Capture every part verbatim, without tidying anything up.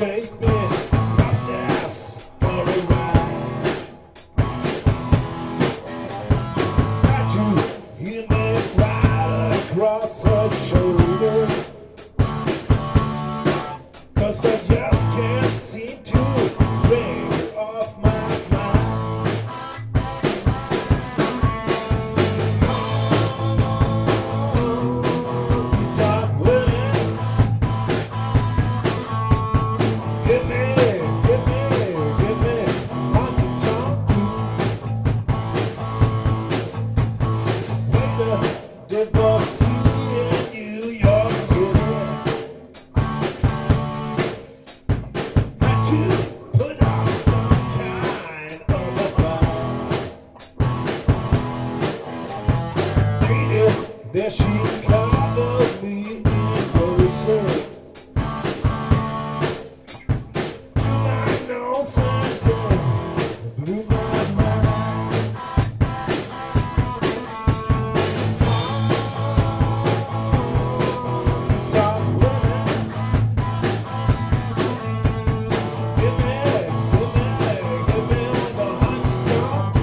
take me upstairs for a ride. Got you hear me right across her shoulder, 'cause I just can't seem to bring her off my mind. Stop winning. Give me, give me, give me honky tonk. When the divorcee in New York City had to put on some kind of a fight. Lady, there she covered me in roses. I know something blew my mind. Stop winning. Give me, give me, give me the honky tonk.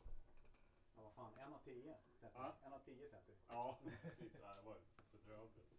Ja, vad fan, en av tio sätter. Ja. En av tio sätter. Ja, precis. Det var bedrövligt.